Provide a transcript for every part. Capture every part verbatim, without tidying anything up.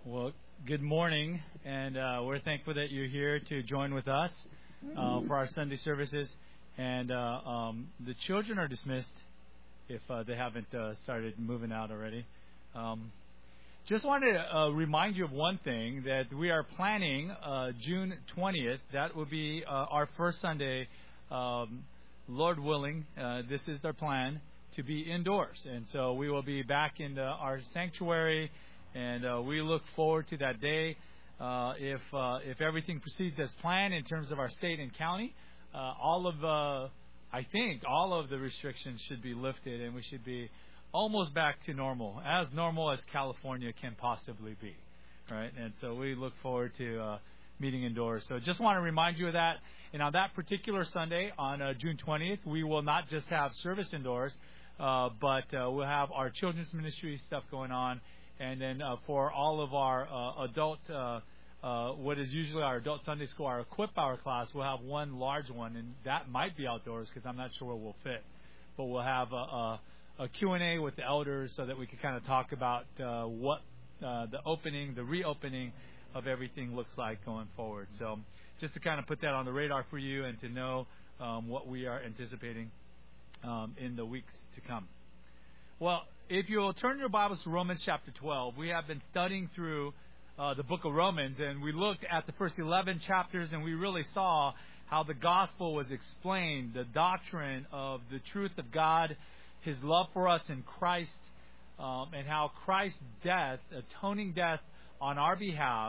Well, good morning, and uh, we're thankful that you're here to join with us uh, for our Sunday services. And uh, um, the children are dismissed if uh, they haven't uh, started moving out already. Um, just wanted to uh, remind you of one thing, that we are planning uh, June twentieth. That will be uh, our first Sunday, um, Lord willing. Uh, this is our plan, to be indoors. And so we will be back in the, our sanctuary. And uh, we look forward to that day. Uh, if uh, if everything proceeds as planned in terms of our state and county, uh, all of uh, I think all of the restrictions should be lifted, and we should be almost back to normal, as normal as California can possibly be, right? And so we look forward to uh, meeting indoors. So just want to remind you of that. And on that particular Sunday, on uh, June twentieth, we will not just have service indoors, uh, but uh, we'll have our children's ministry stuff going on. And then uh, for all of our uh, adult, uh, uh, what is usually our adult Sunday school, our Equip Hour class, we'll have one large one, and that might be outdoors because I'm not sure where we'll fit. But we'll have a, a, a Q and A with the elders so that we can kind of talk about uh, what uh, the opening, the reopening of everything looks like going forward. So just to kind of put that on the radar for you and to know um, what we are anticipating um, in the weeks to come. Well, if you'll turn your Bibles to Romans chapter twelve, we have been studying through uh, the book of Romans, and we looked at the first eleven chapters, and we really saw how the gospel was explained, the doctrine of the truth of God, His love for us in Christ, um, and how Christ's death, atoning death on our behalf,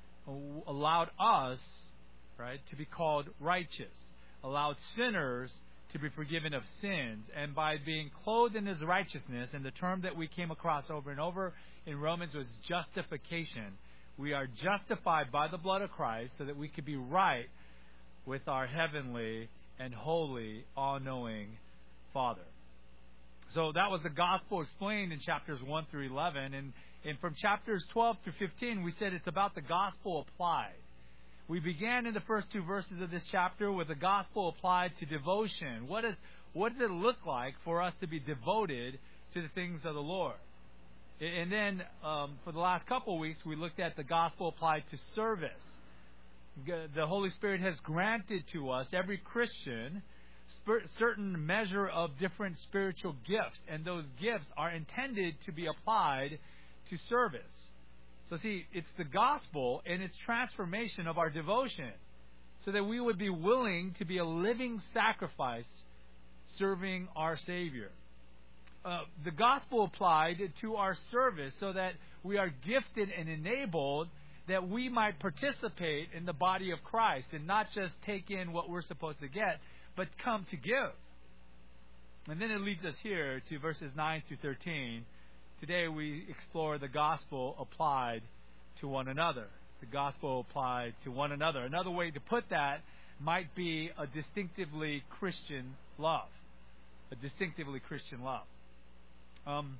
allowed us, right, to be called righteous, allowed sinners to be forgiven of sins, and by being clothed in His righteousness, and the term that we came across over and over in Romans was justification. We are justified by the blood of Christ so that we could be right with our heavenly and holy, all-knowing Father. So that was the gospel explained in chapters one through eleven, and, and from chapters twelve through fifteen, we said it's about the gospel applied. We began in the first two verses of this chapter with the gospel applied to devotion. What is what does it look like for us to be devoted to the things of the Lord? And then um, for the last couple of weeks, we looked at the gospel applied to service. The Holy Spirit has granted to us, every Christian, certain measure of different spiritual gifts, and those gifts are intended to be applied to service. So see, it's the gospel and its transformation of our devotion so that we would be willing to be a living sacrifice serving our Savior. Uh, the gospel applied to our service so that we are gifted and enabled that we might participate in the body of Christ and not just take in what we're supposed to get, but come to give. And then it leads us here to verses nine through thirteen. Today we explore the gospel applied to one another. The gospel applied to one another. Another way to put that might be a distinctively Christian love. A distinctively Christian love. Um,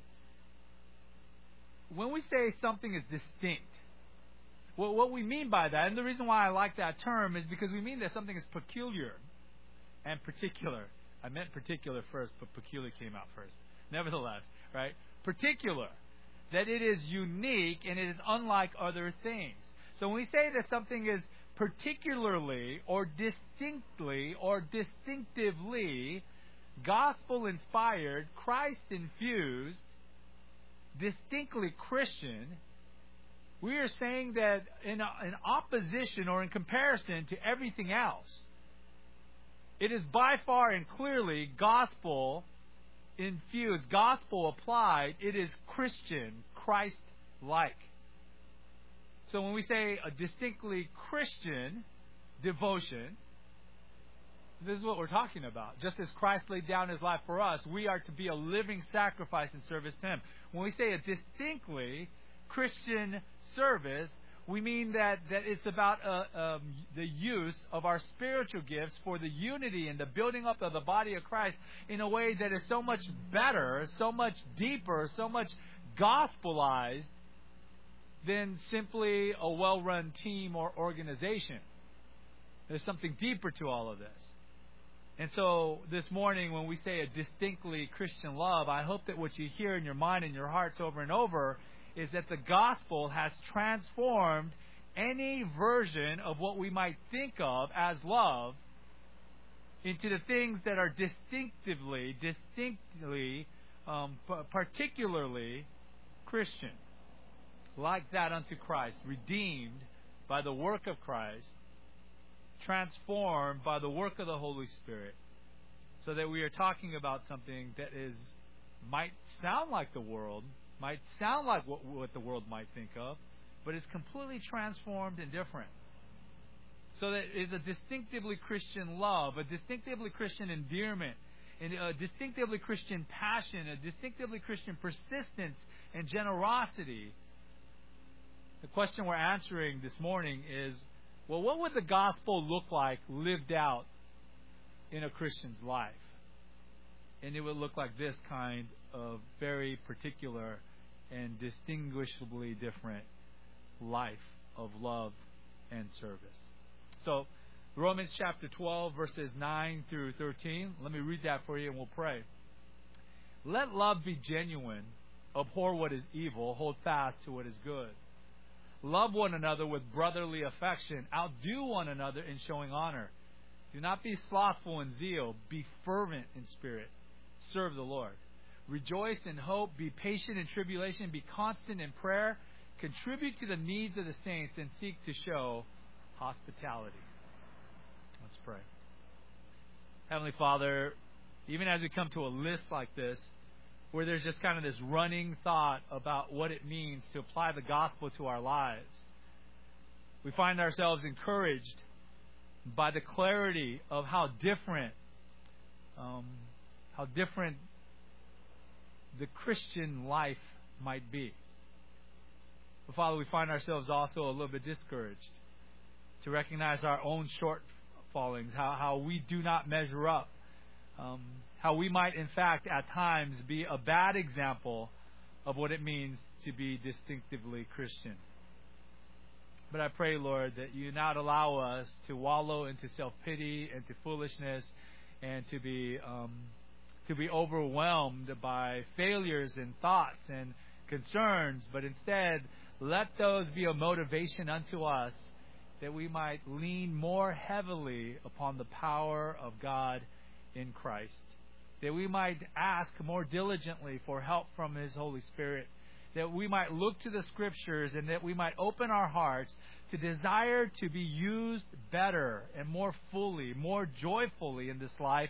when we say something is distinct, well, what we mean by that, and the reason why I like that term is because we mean that something is peculiar and particular. I meant particular first, but peculiar came out first. Nevertheless, right? Particular, that it is unique and it is unlike other things. So when we say that something is particularly or distinctly or distinctively gospel-inspired, Christ-infused, distinctly Christian, we are saying that in, in opposition or in comparison to everything else, it is by far and clearly gospel infused, gospel applied. It is Christian, Christ-like. So when we say a distinctly Christian devotion, this is what we're talking about. Just as Christ laid down His life for us, we are to be a living sacrifice in service to Him. When we say a distinctly Christian service, we mean that, that it's about uh, um, the use of our spiritual gifts for the unity and the building up of the body of Christ in a way that is so much better, so much deeper, so much gospelized than simply a well-run team or organization. There's something deeper to all of this. And so this morning when we say a distinctly Christian love, I hope that what you hear in your mind and your hearts over and over is that the gospel has transformed any version of what we might think of as love into the things that are distinctively, distinctly, um, particularly Christian. Like that unto Christ, redeemed by the work of Christ, transformed by the work of the Holy Spirit, so that we are talking about something that is might sound like the world, might sound like what, what the world might think of, but is completely transformed and different. So that it is a distinctively Christian love, a distinctively Christian endearment, and a distinctively Christian passion, a distinctively Christian persistence and generosity. The question we're answering this morning is, well, what would the gospel look like lived out in a Christian's life? And it would look like this kind of very particular and distinguishably different life of love and service. So, Romans chapter twelve, verses nine through thirteen. Let me read that for you and we'll pray. Let love be genuine. Abhor what is evil. Hold fast to what is good. Love one another with brotherly affection. Outdo one another in showing honor. Do not be slothful in zeal. Be fervent in spirit. Serve the Lord. Rejoice in hope. Be patient in tribulation. Be constant in prayer. Contribute to the needs of the saints and seek to show hospitality. Let's pray. Heavenly Father, even as we come to a list like this, where there's just kind of this running thought about what it means to apply the gospel to our lives, we find ourselves encouraged by the clarity of how different, um, how different the Christian life might be. But Father, we find ourselves also a little bit discouraged to recognize our own shortfallings, how, how we do not measure up, um, how we might, in fact, at times be a bad example of what it means to be distinctively Christian. But I pray, Lord, that you not allow us to wallow into self-pity and to foolishness and to be um, to be overwhelmed by failures and thoughts and concerns, but instead let those be a motivation unto us that we might lean more heavily upon the power of God in Christ, that we might ask more diligently for help from His Holy Spirit, that we might look to the Scriptures and that we might open our hearts to desire to be used better and more fully, more joyfully in this life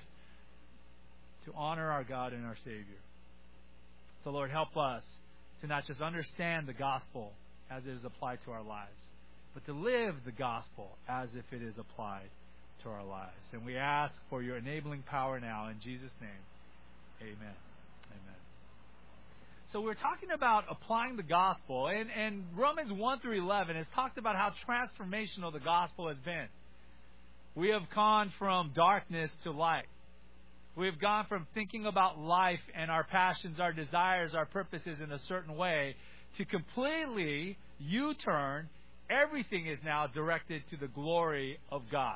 to honor our God and our Savior. So, Lord, help us to not just understand the gospel as it is applied to our lives, but to live the gospel as if it is applied to our lives. And we ask for your enabling power now in Jesus' name. Amen. Amen. So we're talking about applying the gospel, and, and Romans one through eleven has talked about how transformational the gospel has been. We have gone from darkness to light. We have gone from thinking about life and our passions, our desires, our purposes in a certain way to completely U-turn. Everything is now directed to the glory of God.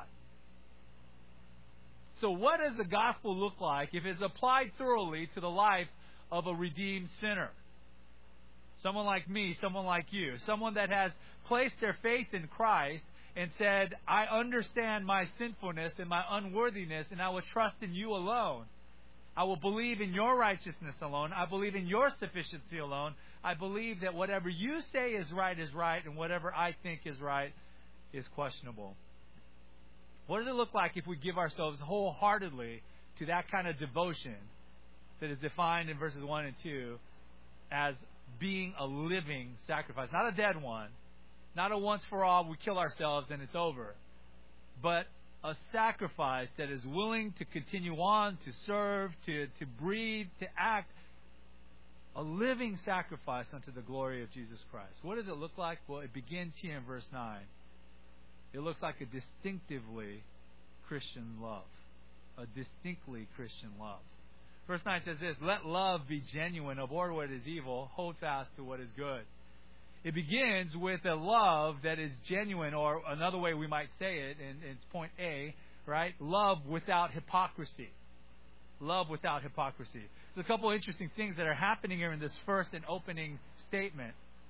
So what does the gospel look like if it's applied thoroughly to the life of a redeemed sinner? Someone like me, someone like you, someone that has placed their faith in Christ and said, I understand my sinfulness and my unworthiness, and I will trust in you alone. I will believe in your righteousness alone. I believe in your sufficiency alone. I believe that whatever you say is right is right, and whatever I think is right is questionable. What does it look like if we give ourselves wholeheartedly to that kind of devotion that is defined in verses one and two as being a living sacrifice? Not a dead one. Not a once for all, we kill ourselves and it's over. But a sacrifice that is willing to continue on, to serve, to, to breathe, to act. A living sacrifice unto the glory of Jesus Christ. What does it look like? Well, it begins here in verse nine. It looks like a distinctively Christian love. A distinctly Christian love. Verse nine says this, let love be genuine, abhor what is evil, hold fast to what is good. It begins with a love that is genuine, or another way we might say it, and it's point A, right? Love without hypocrisy. Love without hypocrisy. There's a couple of interesting things that are happening here in this first and opening statement.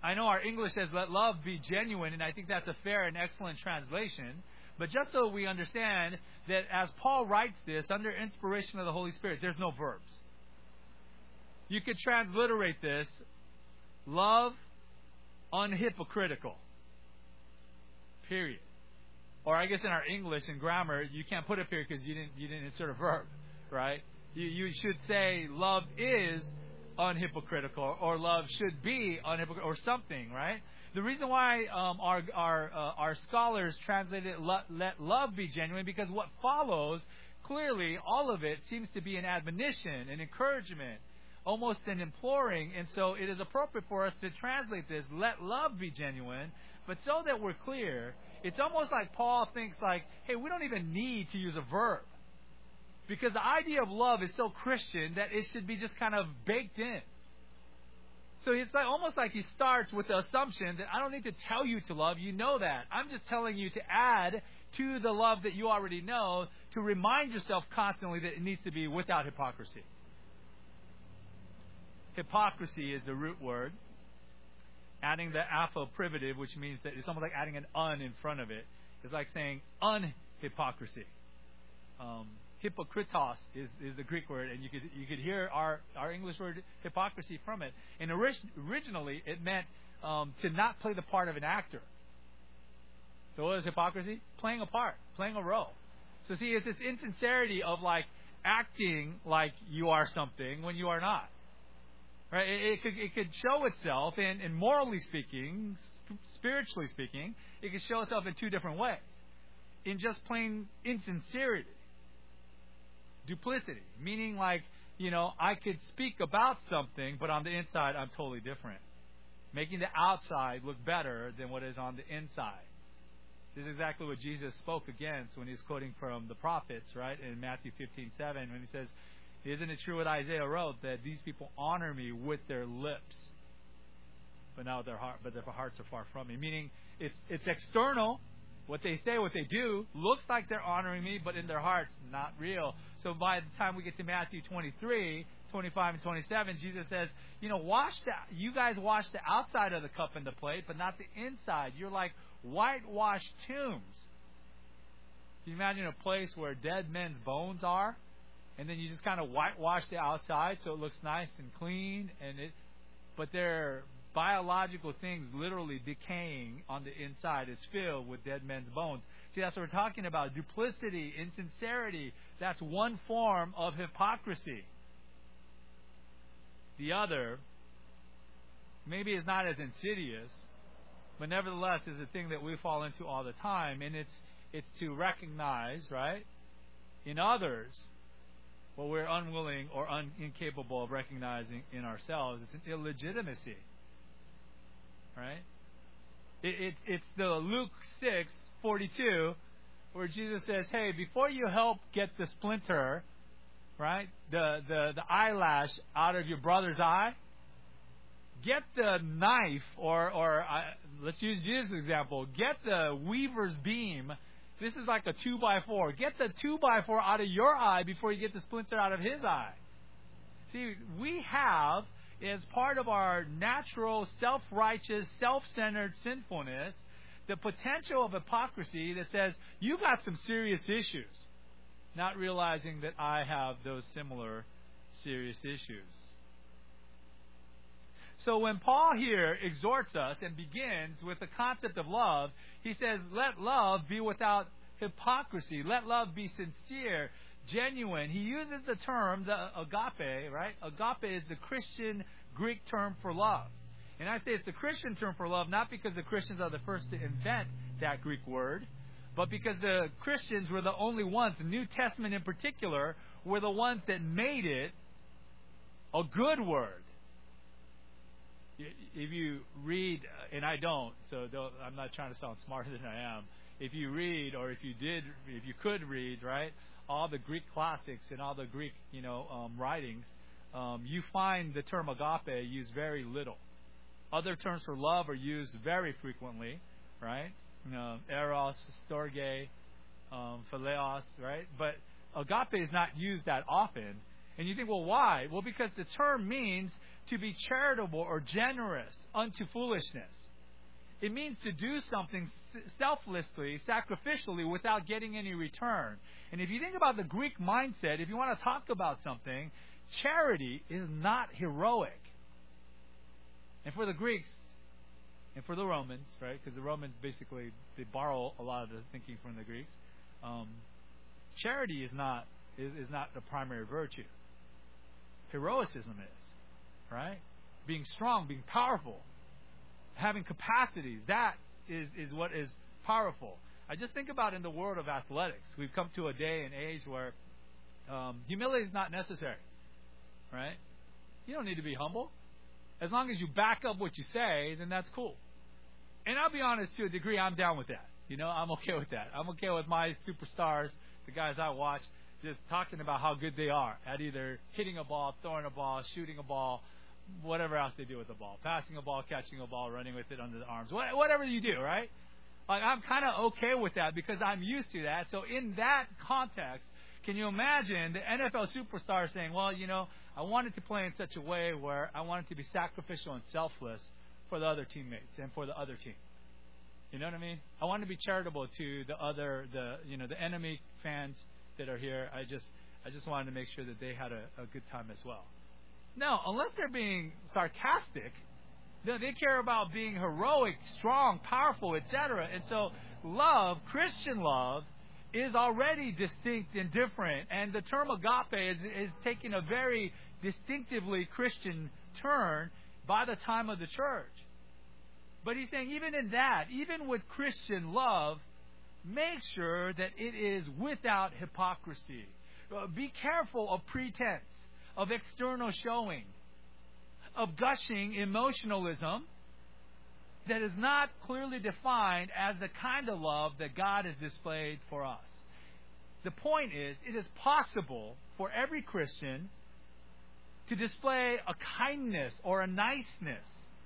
I know our English says, let love be genuine, and I think that's a fair and excellent translation. But just so we understand that as Paul writes this, under inspiration of the Holy Spirit, there's no verbs. You could transliterate this, love unhypocritical. Period. Or I guess in our English and grammar, you can't put a period because you didn't you didn't insert a verb, right? You you should say love is unhypocritical, or love should be unhypocritical, or something, right? The reason why um, our our uh, our scholars translated let, let love be genuine, because what follows, clearly, all of it seems to be an admonition, an encouragement, almost an imploring, and so it is appropriate for us to translate this, let love be genuine, but so that we're clear, it's almost like Paul thinks like, hey, we don't even need to use a verb. Because the idea of love is so Christian that it should be just kind of baked in. So it's like almost like he starts with the assumption that I don't need to tell you to love. You know that. I'm just telling you to add to the love that you already know, to remind yourself constantly that it needs to be without hypocrisy. Hypocrisy is the root word. Adding the aphoprivative, which means that it's almost like adding an un in front of it. It's like saying unhypocrisy. Um, hypokritos is, is the Greek word, and you could you could hear our, our English word hypocrisy from it. And orig- originally, it meant um, to not play the part of an actor. So what is hypocrisy? Playing a part, playing a role. So see, it's this insincerity of like acting like you are something when you are not. Right? It, it could it could show itself, in, in morally speaking, spiritually speaking, it could show itself in two different ways. In just plain insincerity. Duplicity, meaning like, you know, I could speak about something, but on the inside I'm totally different. Making the outside look better than what is on the inside. This is exactly what Jesus spoke against when he's quoting from the prophets, right? In Matthew fifteen seven, when he says, isn't it true what Isaiah wrote, that these people honor me with their lips, but now their heart, but their hearts are far from me. Meaning, it's it's external. What they say, what they do, looks like they're honoring me, but in their hearts, not real. So by the time we get to Matthew twenty-three, twenty-five, and twenty-seven, Jesus says, you know, wash the, you guys wash the outside of the cup and the plate, but not the inside. You're like whitewashed tombs. Can you imagine a place where dead men's bones are? And then you just kind of whitewash the outside so it looks nice and clean, and it, but they're biological things literally decaying on the inside. It's filled with dead men's bones. See, that's what we're talking about. Duplicity, insincerity. That's one form of hypocrisy. The other, maybe is not as insidious, but nevertheless is a thing that we fall into all the time. And it's it's to recognize, right, in others what we're unwilling or un- incapable of recognizing in ourselves. It's an illegitimacy. Right? It, it, it's the Luke six forty-two where Jesus says, hey, before you help get the splinter, right, the, the, the eyelash out of your brother's eye, get the knife, or, or uh, let's use Jesus' example, get the weaver's beam. This is like a two by four. Get the two by four out of your eye before you get the splinter out of his eye. See, we have, as part of our natural, self-righteous, self-centered sinfulness, the potential of hypocrisy that says, you got some serious issues, not realizing that I have those similar serious issues. So when Paul here exhorts us and begins with the concept of love, he says, let love be without hypocrisy. Let love be sincere, genuine. He uses the term, the agape, right? Agape is the Christian Greek term for love. And I say it's the Christian term for love, not because the Christians are the first to invent that Greek word, but because the Christians were the only ones, the New Testament in particular, were the ones that made it a good word. If you read, and I don't, so I'm not trying to sound smarter than I am. If you read, or if you did, if you could read, right, all the Greek classics and all the Greek, you know, um, writings, um, you find the term agape used very little. Other terms for love are used very frequently, right? You know, eros, storge, um, phileos, right? But agape is not used that often. And you think, well, why? Well, because the term means to be charitable or generous unto foolishness. It means to do something selflessly, sacrificially, without getting any return. And if you think about the Greek mindset, if you want to talk about something, charity is not heroic. And for the Greeks, and for the Romans, right, because the Romans basically, they borrow a lot of the thinking from the Greeks, um, charity is not is, is not the primary virtue. Heroicism is, right? Being strong, being powerful, having capacities, that is, is what is powerful. I just think about in the world of athletics. We've come to a day and age where um, humility is not necessary, right? You don't need to be humble. As long as you back up what you say, then that's cool. And I'll be honest, to a degree, I'm down with that. You know, I'm okay with that. I'm okay with my superstars, the guys I watch, just talking about how good they are at either hitting a ball, throwing a ball, shooting a ball, whatever else they do with the ball, passing a ball, catching a ball, running with it under the arms, whatever you do, right? Like, I'm kind of okay with that because I'm used to that. So in that context, can you imagine the N F L superstar saying, well, you know, I wanted to play in such a way where I wanted to be sacrificial and selfless for the other teammates and for the other team. You know what I mean? I wanted to be charitable to the other, the you know, the enemy fans that are here. I just, I just wanted to make sure that they had a, a good time as well. No, unless they're being sarcastic, they, they care about being heroic, strong, powerful, et cetera. And so, love, Christian love, is already distinct and different. And the term agape is, is taking a very distinctively Christian turn by the time of the church. But he's saying even in that, even with Christian love, make sure that it is without hypocrisy. Uh, be careful of pretense, of external showing, of gushing emotionalism that is not clearly defined as the kind of love that God has displayed for us. The point is, it is possible for every Christian to display a kindness or a niceness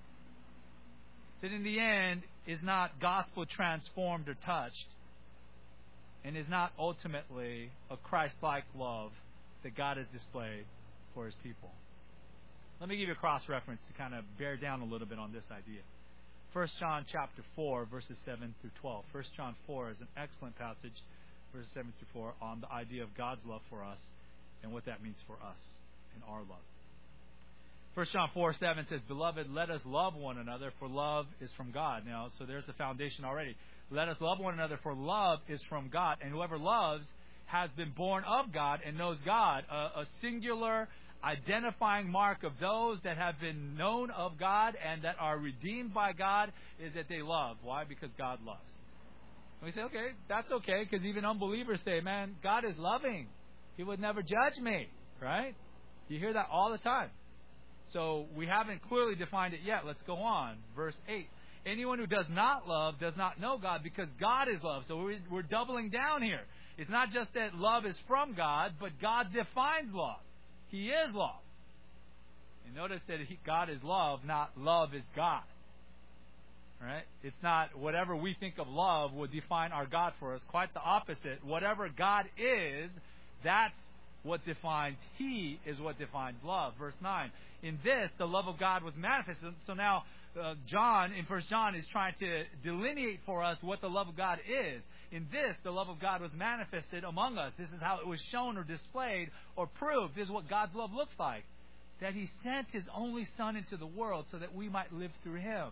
that in the end is not gospel transformed or touched and is not ultimately a Christ-like love that God has displayed for His people. Let me give you a cross-reference to kind of bear down a little bit on this idea. First John chapter four, verses seven through twelve. First John four is an excellent passage, verses seven through four, on the idea of God's love for us and what that means for us and our love. First John four, seven says, Beloved, let us love one another, for love is from God. Now, so there's the foundation already. Let us love one another, for love is from God. And whoever loves has been born of God and knows God. A, a singular identifying mark of those that have been known of God and that are redeemed by God is that they love. Why? Because God loves. And we say, okay, that's okay, because even unbelievers say, man, God is loving. He would never judge me, right? You hear that all the time. So we haven't clearly defined it yet. Let's go on. Verse eight. Anyone who does not love does not know God, because God is love. So we're, we're doubling down here. It's not just that love is from God, but God defines love. He is love. And notice that he, God is love, not love is God. Right? It's not whatever we think of love would define our God for us. Quite the opposite. Whatever God is, that's what defines, He is what defines love. Verse nine. In this, the love of God was manifested. So now, uh, John, in First John, is trying to delineate for us what the love of God is. In this, the love of God was manifested among us. This is how it was shown or displayed or proved. This is what God's love looks like. That He sent His only Son into the world so that we might live through Him.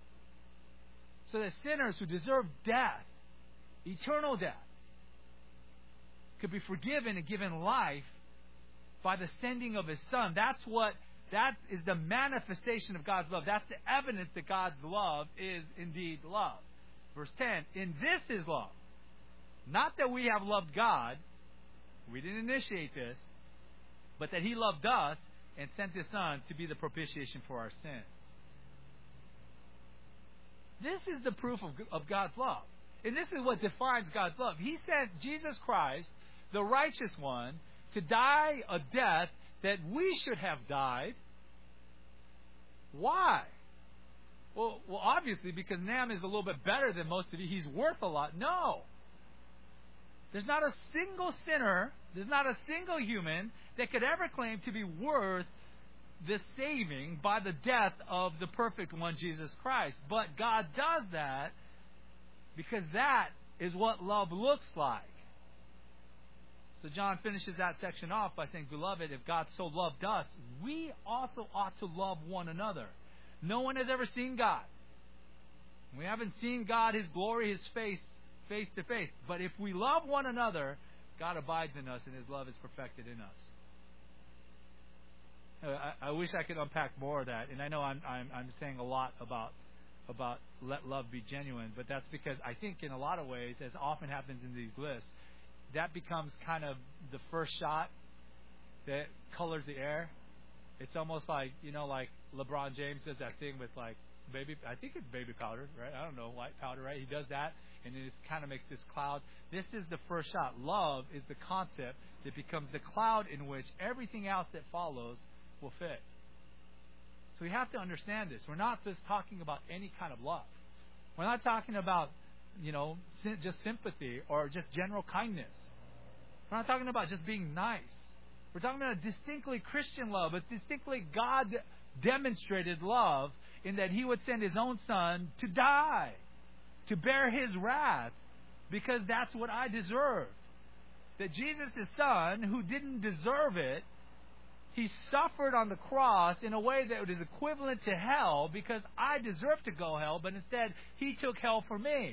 So that sinners who deserve death, eternal death, could be forgiven and given life by the sending of His Son. That's what, that is the manifestation of God's love. That's the evidence that God's love is indeed love. Verse ten, in this is love. Not that we have loved God, we didn't initiate this, but that He loved us and sent His Son to be the propitiation for our sins. This is the proof of, of God's love. And this is what defines God's love. He sent Jesus Christ, the righteous one, to die a death that we should have died. Why? Well, well, obviously, because Nam is a little bit better than most of you. He's worth a lot. No. There's not a single sinner, there's not a single human that could ever claim to be worth the saving by the death of the perfect one, Jesus Christ. But God does that because that is what love looks like. So John finishes that section off by saying, Beloved, if God so loved us, we also ought to love one another. No one has ever seen God. We haven't seen God, His glory, His face, face to face. But if we love one another, God abides in us and His love is perfected in us. I, I wish I could unpack more of that. And I know I'm, I'm, I'm saying a lot about about let love be genuine, but that's because I think in a lot of ways, as often happens in these lists, that becomes kind of the first shot that colors the air. It's almost like, you know, like LeBron James does that thing with like baby, I think it's baby powder, right? I don't know, white powder, right? He does that, and it just kind of makes this cloud. This is the first shot. Love is the concept that becomes the cloud in which everything else that follows will fit. So we have to understand this. We're not just talking about any kind of love. We're not talking about, you know, just sympathy or just general kindness. We're not talking about just being nice. We're talking about a distinctly Christian love, a distinctly God-demonstrated love in that He would send His own Son to die, to bear His wrath, because that's what I deserved. That Jesus, His Son, who didn't deserve it, He suffered on the cross in a way that is equivalent to hell because I deserve to go hell, but instead He took hell for me.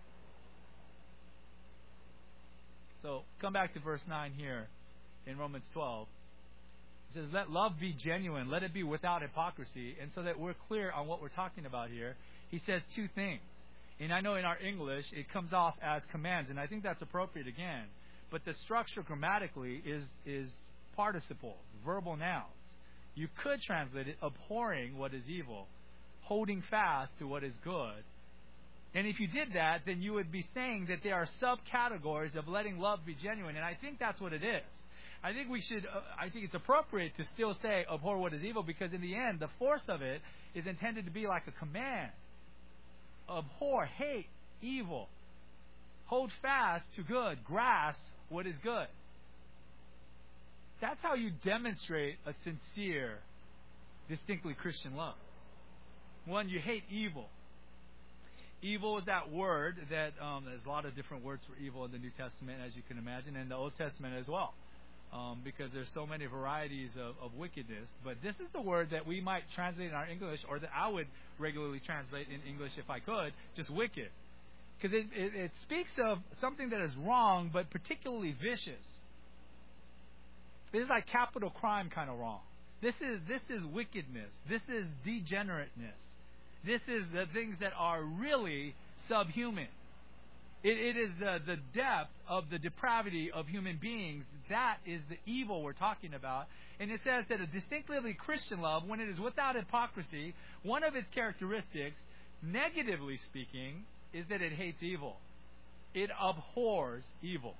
So come back to verse nine here in Romans twelve. It says, let love be genuine. Let it be without hypocrisy. And so that we're clear on what we're talking about here, he says two things. And I know in our English it comes off as commands, and I think that's appropriate again. But the structure grammatically is is participles, verbal nouns. You could translate it abhorring what is evil, holding fast to what is good. And if you did that, then you would be saying that there are subcategories of letting love be genuine. And I think that's what it is. I think we should, uh, I think it's appropriate to still say abhor what is evil, because in the end, the force of it is intended to be like a command. Abhor, hate evil. Hold fast to good. Grasp what is good. That's how you demonstrate a sincere, distinctly Christian love. One, you hate evil. Evil is that word that, um, there's a lot of different words for evil in the New Testament, as you can imagine, and the Old Testament as well. Um, because there's so many varieties of, of wickedness. But this is the word that we might translate in our English, or that I would regularly translate in English if I could, just wicked. Because it, it, it speaks of something that is wrong, but particularly vicious. This is like capital crime kind of wrong. This is this is wickedness. This is degenerateness. This is the things that are really subhuman. It, it is the, the depth of the depravity of human beings. That is the evil we're talking about. And it says that a distinctly Christian love, when it is without hypocrisy, one of its characteristics, negatively speaking, is that it hates evil. It abhors evil.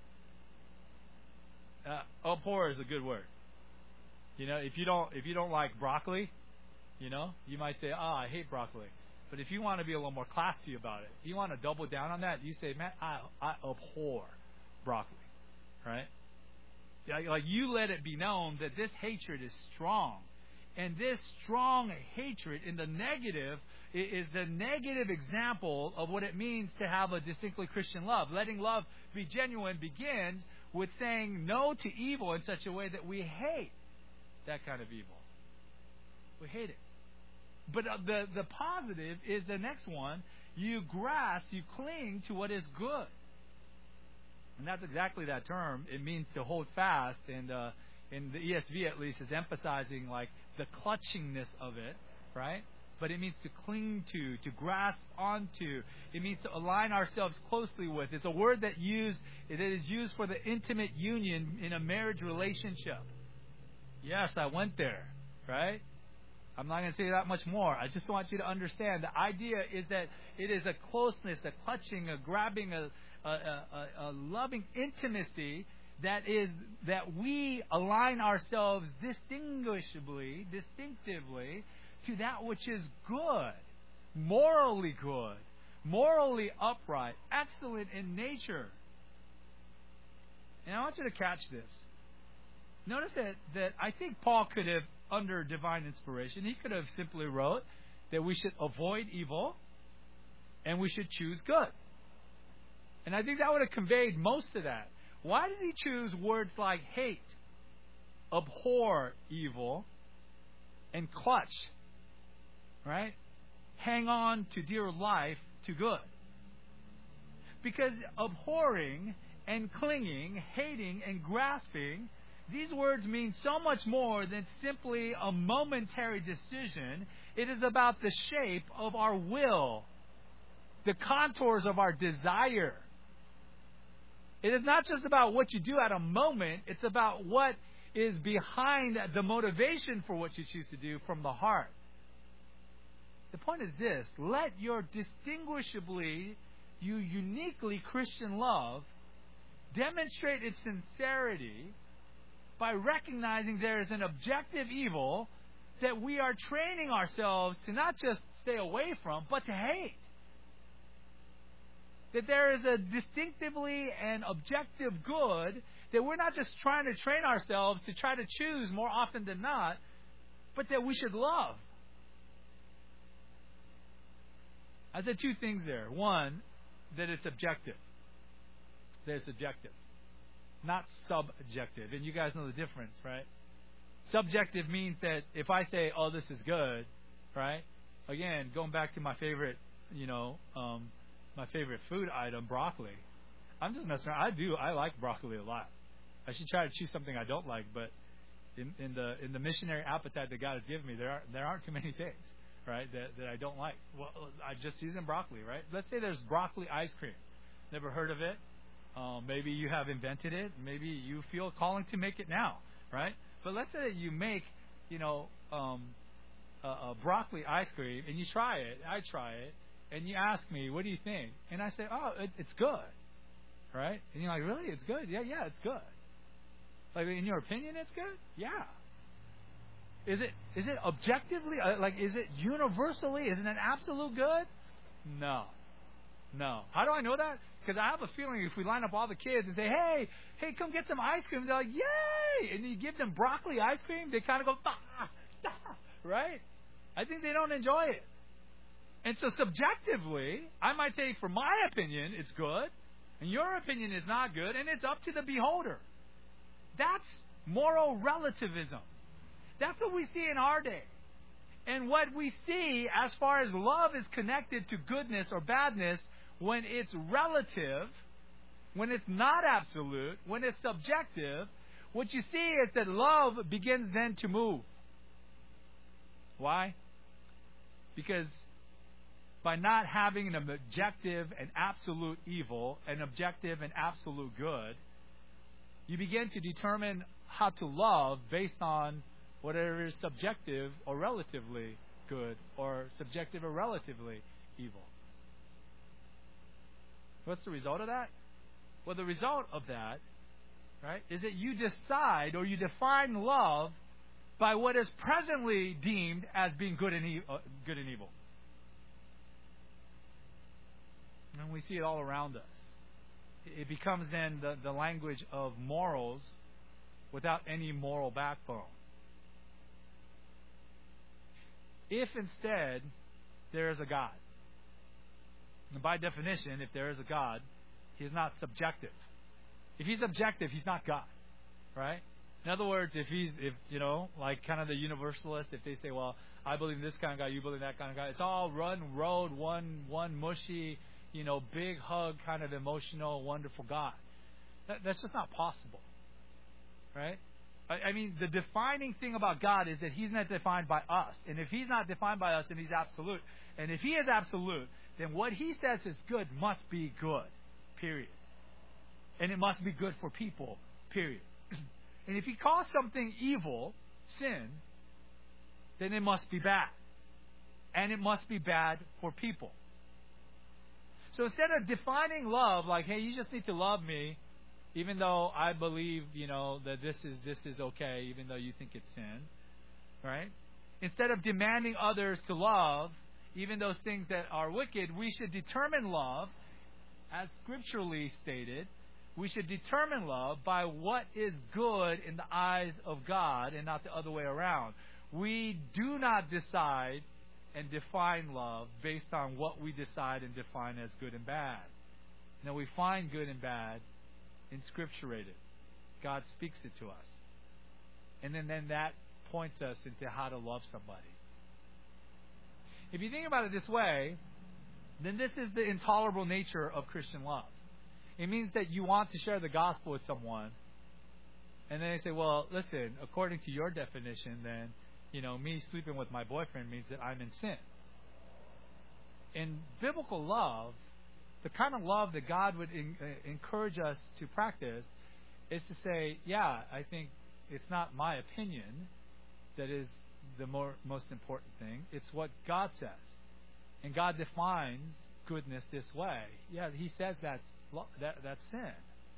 Uh, abhor is a good word. You know, if you don't if you don't like broccoli, you know, you might say, "Ah, oh, I hate broccoli." But if you want to be a little more classy about it, if you want to double down on that, you say, "Man, I I abhor broccoli," right? Like, you let it be known that this hatred is strong, and this strong hatred in the negative is the negative example of what it means to have a distinctly Christian love. Letting love be genuine begins with saying no to evil in such a way that we hate that kind of evil. We hate it. But the, the positive is the next one. You grasp, you cling to what is good. And that's exactly that term. It means to hold fast. And uh, in the E S V, at least, is emphasizing like the clutchingness of it, right? But it means to cling to, to grasp onto. It means to align ourselves closely with. It's a word that used that is used for the intimate union in a marriage relationship. Yes, I went there, right? I'm not going to say that much more. I just want you to understand the idea is that it is a closeness, a clutching, a grabbing, a, a, a, a loving intimacy that is that we align ourselves distinguishably, distinctively to that which is good, morally good, morally upright, excellent in nature. And I want you to catch this. Notice that, that I think Paul could have under divine inspiration, he could have simply wrote that we should avoid evil and we should choose good. And I think that would have conveyed most of that. Why did he choose words like hate, abhor evil, and clutch, right? Hang on to dear life to good. Because abhorring and clinging, hating and grasping, these words mean so much more than simply a momentary decision. It is about the shape of our will, the contours of our desire. It is not just about what you do at a moment. It's about what is behind the motivation for what you choose to do from the heart. The point is this: let your distinguishably, you uniquely Christian love demonstrate its sincerity by recognizing there is an objective evil that we are training ourselves to not just stay away from, but to hate. That there is a distinctively and objective good that we're not just trying to train ourselves to try to choose more often than not, but that we should love. I said two things there. One, that it's objective. That it's objective, not subjective. And you guys know the difference, right? Subjective means that if I say, oh, this is good, right? Again, going back to my favorite, you know, um, my favorite food item, broccoli. I'm just messing around. I do. I like broccoli a lot. I should try to choose something I don't like, but in, in the in the missionary appetite that God has given me, there are there aren't too many things, right, that, that I don't like. Well, I just using broccoli, right? Let's say there's broccoli ice cream. Never heard of it. Um, maybe you have invented it. Maybe you feel a calling to make it now, right? But let's say that you make, you know, um, a, a broccoli ice cream, and you try it. I try it, and you ask me, what do you think? And I say, oh, it, it's good, right? And you're like, really? It's good? Yeah, yeah, it's good. Like, in your opinion, it's good? Yeah. Is it is it objectively, uh, like, is it universally, is it an absolute good? No. No. How do I know that? Because I have a feeling if we line up all the kids and say, hey, hey, come get some ice cream, they're like, yay! And you give them broccoli ice cream, they kind of go, ah, ah, right? I think they don't enjoy it. And so subjectively, I might say, for my opinion, it's good, and your opinion is not good, and it's up to the beholder. That's moral relativism. That's what we see in our day. And what we see as far as love is connected to goodness or badness, when it's relative, when it's not absolute, when it's subjective, what you see is that love begins then to move. Why? Because by not having an objective and absolute evil, an objective and absolute good, you begin to determine how to love based on whatever is subjective or relatively good, or subjective or relatively evil. What's the result of that? Well, the result of that, right, is that you decide or you define love by what is presently deemed as being good and, e- uh, good and evil. And we see it all around us. It becomes then the, the language of morals without any moral backbone. If instead there is a God, and by definition, if there is a God, He is not subjective. If He's objective, He's not God, right? In other words, if He's, if you know, like kind of the universalist, if they say, well, I believe in this kind of God, you believe in that kind of God, it's all run road, one one mushy, you know, big hug kind of emotional, wonderful God. That, that's just not possible, right? I mean, the defining thing about God is that He's not defined by us. And if He's not defined by us, then He's absolute. And if He is absolute, then what He says is good must be good, period. And it must be good for people, period. And if He calls something evil, sin, then it must be bad. And it must be bad for people. So instead of defining love like, hey, you just need to love me, even though I believe, you know, that this is this is okay, even though you think it's sin, right? Instead of demanding others to love, even those things that are wicked, we should determine love, as scripturally stated, we should determine love by what is good in the eyes of God and not the other way around. we do not decide and define love based on what we decide and define as good and bad. No, we find good and bad inscripturated. God speaks it to us. And then, then that points us into how to love somebody. If you think about it this way, then this is the intolerable nature of Christian love. It means that you want to share the gospel with someone, and then they say, well, listen, according to your definition, then, you know, me sleeping with my boyfriend means that I'm in sin. In biblical love, the kind of love that God would in, uh, encourage us to practice is to say, yeah, I think it's not my opinion that is the more, most important thing. It's what God says. And God defines goodness this way. Yeah, He says that's, that, that's sin.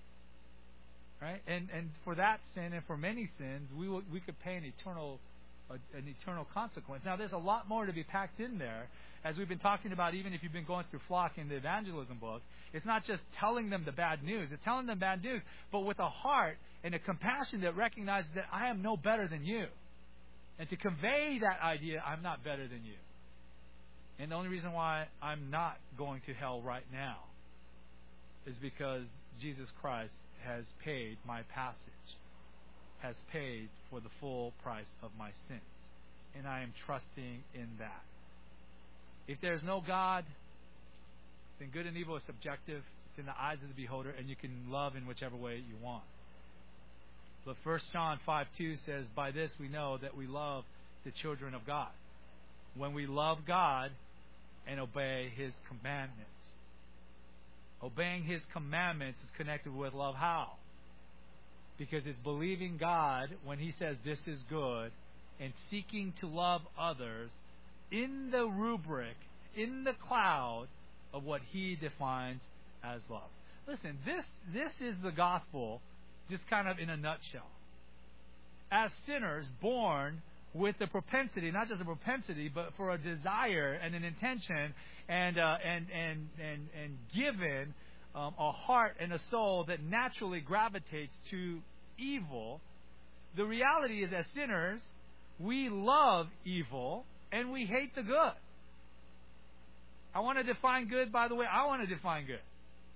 Right? And and for that sin and for many sins, we will, we could pay an eternal a, an eternal consequence. Now, there's a lot more to be packed in there. As we've been talking about, even if you've been going through Flock in the evangelism book, it's not just telling them the bad news. It's telling them bad news, but with a heart and a compassion that recognizes that I am no better than you. And to convey that idea, I'm not better than you. And the only reason why I'm not going to hell right now is because Jesus Christ has paid my passage, has paid for the full price of my sins. And I am trusting in that. If there's no God, then good and evil is subjective. It's in the eyes of the beholder, and you can love in whichever way you want. But First John five two says, by this we know that we love the children of God, when we love God and obey His commandments. Obeying His commandments is connected with love. How? Because it's believing God when He says this is good and seeking to love others in the rubric, in the cloud of what He defines as love. Listen, this this is the gospel just kind of in a nutshell. As sinners born with a propensity, not just a propensity, but for a desire and an intention and uh, and, and and and given um, a heart and a soul that naturally gravitates to evil, the reality is as sinners, we love evil and we hate the good. I want to define good, by the way. I want to define good.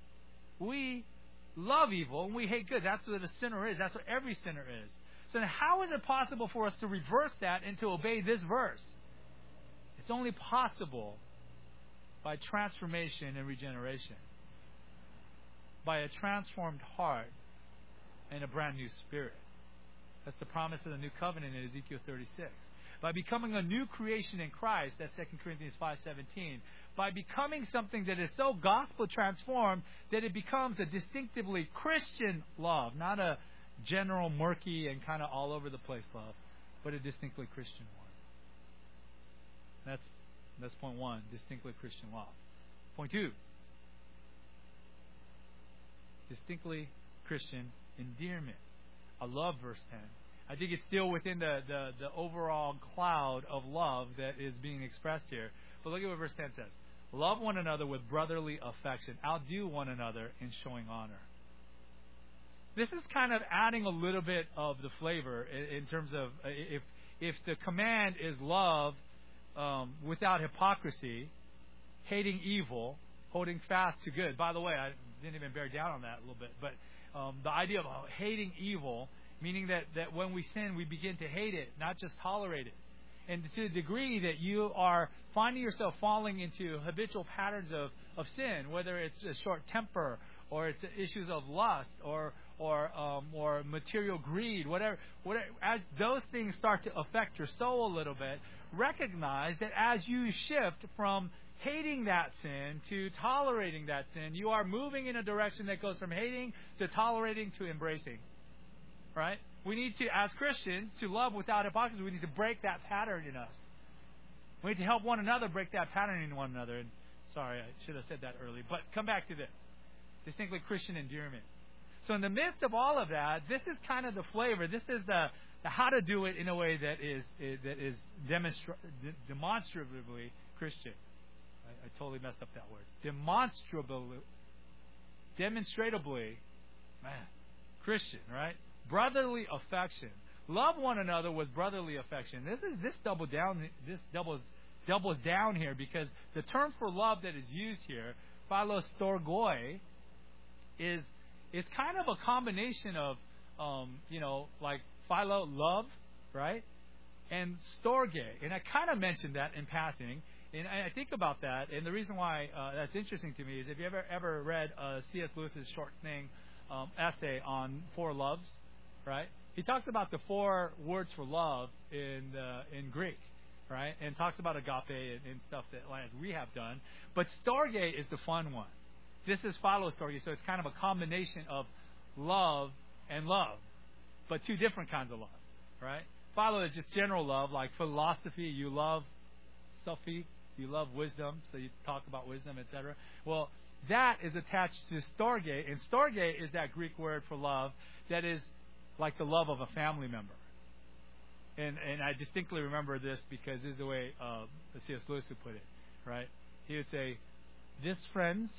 We love evil and we hate good. That's what a sinner is. That's what every sinner is. So then how is it possible for us to reverse that and to obey this verse? It's only possible by transformation and regeneration. By a transformed heart and a brand new spirit. That's the promise of the new covenant in Ezekiel thirty-six. By becoming a new creation in Christ, that's Second Corinthians five seventeen. By becoming something that is so gospel transformed that it becomes a distinctively Christian love, not a general, murky, and kind of all over the place love, but a distinctly Christian one. That's that's point one, distinctly Christian love. Point two, distinctly Christian endearment. I love verse ten. I think it's still within the, the, the overall cloud of love that is being expressed here. But look at what verse ten says. Love one another with brotherly affection. Outdo one another in showing honor. This is kind of adding a little bit of the flavor in, in terms of uh, if if the command is love um, without hypocrisy, hating evil, holding fast to good. By the way, I didn't even bear down on that a little bit. But um, the idea of hating evil, meaning that, that when we sin, we begin to hate it, not just tolerate it. And to the degree that you are finding yourself falling into habitual patterns of, of sin, whether it's a short temper or it's issues of lust or or um, or material greed, whatever, whatever, as those things start to affect your soul a little bit, recognize that as you shift from hating that sin to tolerating that sin, you are moving in a direction that goes from hating to tolerating to embracing. Right? We need to, as Christians, to love without hypocrisy. We need to break that pattern in us. We need to help one another break that pattern in one another. And sorry, I should have said that early. But come back to this. Distinctly Christian endearment. So in the midst of all of that, this is kind of the flavor. This is the, the how to do it in a way that is, is that is demonstra- demonstrably Christian. I, I totally messed up that word. Demonstrably, demonstratably, man, Christian, right? Brotherly affection. Love one another with brotherly affection. This is this double down. This doubles doubles down here because the term for love that is used here, philostorgoi, is is kind of a combination of um, you know like philo love, right, and storge. And I kind of mentioned that in passing. And I think about that, and the reason why uh, that's interesting to me is if you ever ever read uh, C S Lewis's short thing um, essay on four loves, right? He talks about the four words for love in uh, in Greek, right? And talks about agape and, and stuff that as we have done. But storge is the fun one. This is philostorge, so it's kind of a combination of love and love, but two different kinds of love, right? Philo is just general love, like philosophy. You love Sophie. You love wisdom, so you talk about wisdom, et cetera. Well, that is attached to storge, and storge is that Greek word for love that is like the love of a family member. And and I distinctly remember this because this is the way uh, C S Lewis would put it, right? He would say, "This friends."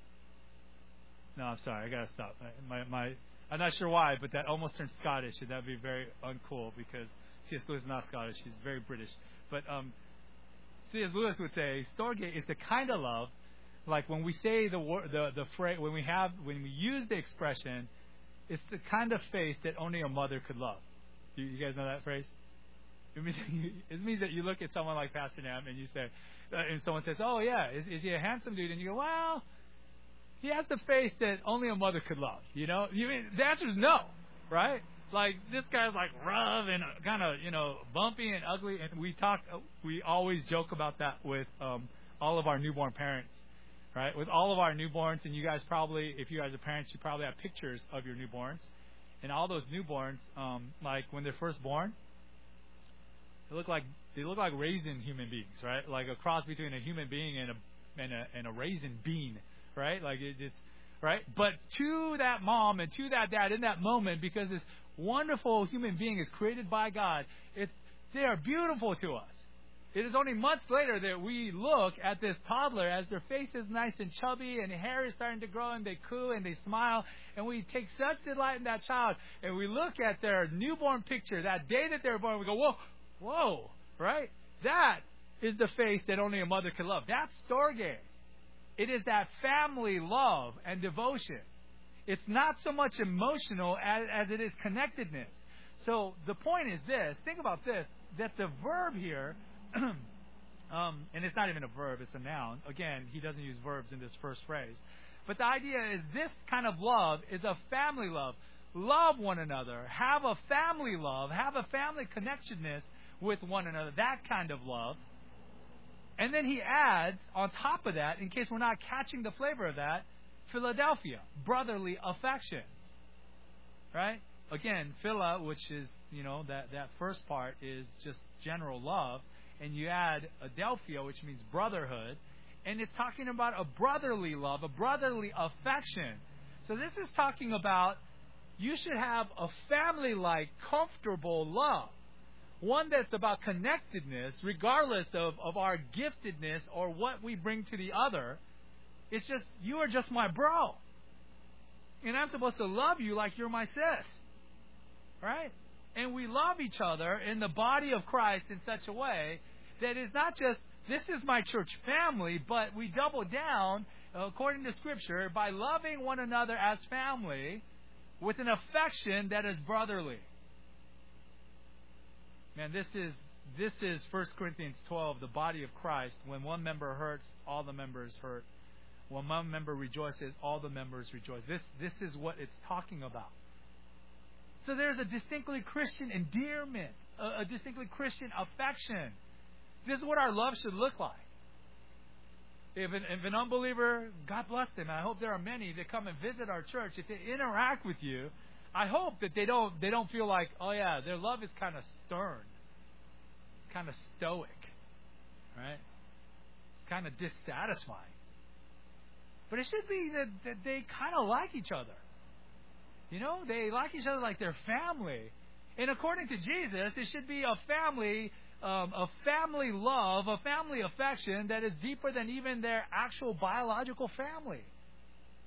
No, I'm sorry, I gotta stop. My my, I'm not sure why, but that almost turned Scottish, and that'd be very uncool because C S Lewis is not Scottish; he's very British. But um. C S Lewis would say, storge is the kind of love, like when we say the word, the the phrase, when we have, when we use the expression, it's the kind of face that only a mother could love. You, you guys know that phrase? It means, it means that you look at someone like Pastor Nam and you say, uh, and someone says, "Oh yeah, is, is he a handsome dude?" And you go, "Well, he has the face that only a mother could love." You know, you the answer is no, right? Like, this guy's like rough and kind of, you know, bumpy and ugly. And we talk, we always joke about that with um, all of our newborn parents, right? With all of our newborns, and you guys probably, if you guys are parents, you probably have pictures of your newborns. And all those newborns, um, like when they're first born, they look like they look like raisin human beings, right? Like a cross between a human being and a and a and a raisin bean, right? Like it just, right? But to that mom and to that dad in that moment, because this wonderful human being is created by God, it's they are beautiful to us. It is only months later that we look at this toddler as their face is nice and chubby and hair is starting to grow and they coo and they smile, and we take such delight in that child, and we look at their newborn picture that day that they were born, and we go, whoa, whoa, right? That is the face that only a mother can love. That's storge. It is that family love and devotion. It's not so much emotional as, as it is connectedness. So the point is this. Think about this, that the verb here, um, and it's not even a verb, it's a noun. Again, he doesn't use verbs in this first phrase. But the idea is this kind of love is a family love. Love one another. Have a family love. Have a family connectedness with one another. That kind of love. And then he adds, on top of that, in case we're not catching the flavor of that, Philadelphia, brotherly affection. Right? Again, phila, which is, you know, that, that first part is just general love. And you add adelphia, which means brotherhood. And it's talking about a brotherly love, a brotherly affection. So this is talking about you should have a family-like, comfortable love. One that's about connectedness, regardless of, of our giftedness or what we bring to the other. It's just, you are just my bro. And I'm supposed to love you like you're my sis. Right? And we love each other in the body of Christ in such a way that it's not just, this is my church family, but we double down, according to Scripture, by loving one another as family with an affection that is brotherly. Man, this is this is First Corinthians twelve, the body of Christ. When one member hurts, all the members hurt. When one member rejoices, all the members rejoice. This this is what it's talking about. So there's a distinctly Christian endearment, a, a distinctly Christian affection. This is what our love should look like. If an, if an unbeliever, God bless them, I hope there are many that come and visit our church. If they interact with you, I hope that they don't they don't feel like, oh yeah, their love is kind of stern. It's kind of stoic. Right? It's kind of dissatisfying. But it should be that, that they kind of like each other. You know, they like each other like they're family. And according to Jesus, it should be a family, um, a family love, a family affection that is deeper than even their actual biological family.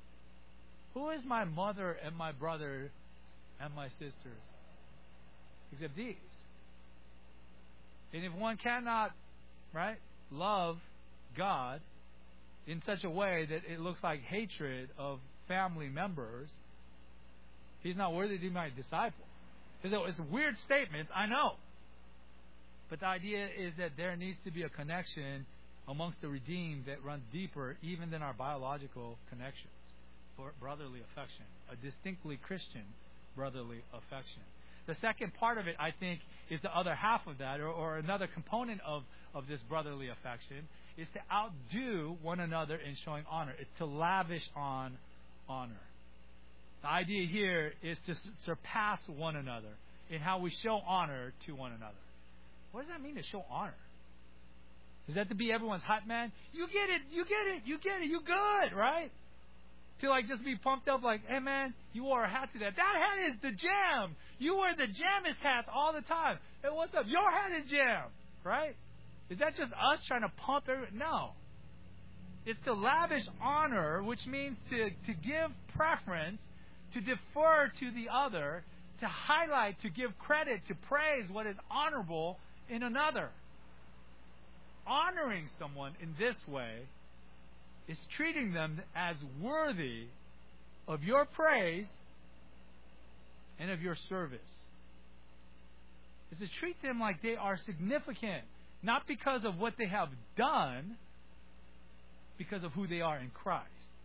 Who is my mother and my brother and my sisters? except these. And if one cannot, right, love God in such a way that it looks like hatred of family members, he's not worthy to be my disciple. It's a weird statement, I know. But the idea is that there needs to be a connection amongst the redeemed that runs deeper even than our biological connections. For brotherly affection. A distinctly Christian brotherly affection. The second part of it, I think, is the other half of that, or, or another component of, of this brotherly affection, is to outdo one another in showing honor. It's to lavish on honor. The idea here is to surpass one another in how we show honor to one another. What does that mean to show honor? Is that to be everyone's hype man? You get it, you get it, you get it, you good, right? To like just be pumped up like, hey man, you wore a hat today. That hat is the jam. You wear the jammest hats all the time. Hey, what's up? Your hat is jam, right? Is that just us trying to pump everyone? No. It's to lavish honor, which means to, to give preference, to defer to the other, to highlight, to give credit, to praise what is honorable in another. Honoring someone in this way is treating them as worthy of your praise and of your service. Is to treat them like they are significant, not because of what they have done, because of who they are in Christ.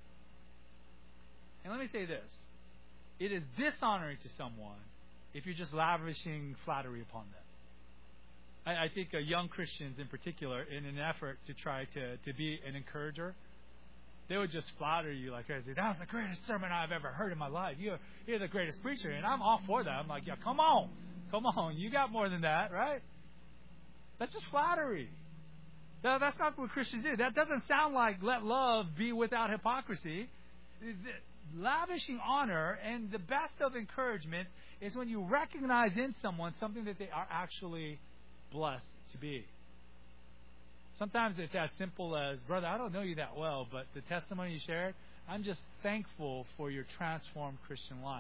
And let me say this. It is dishonoring to someone if you're just lavishing flattery upon them. I, I think uh, young Christians in particular, in an effort to try to, to be an encourager, they would just flatter you like crazy. That was the greatest sermon I've ever heard in my life. You're, you're the greatest preacher. And I'm all for that. I'm like, yeah, come on. Come on. You got more than that, right? That's just flattery. That, that's not what Christians do. That doesn't sound like let love be without hypocrisy. Lavishing honor and the best of encouragement is when you recognize in someone something that they are actually blessed to be. Sometimes it's as simple as, brother, I don't know you that well, but the testimony you shared, I'm just thankful for your transformed Christian life.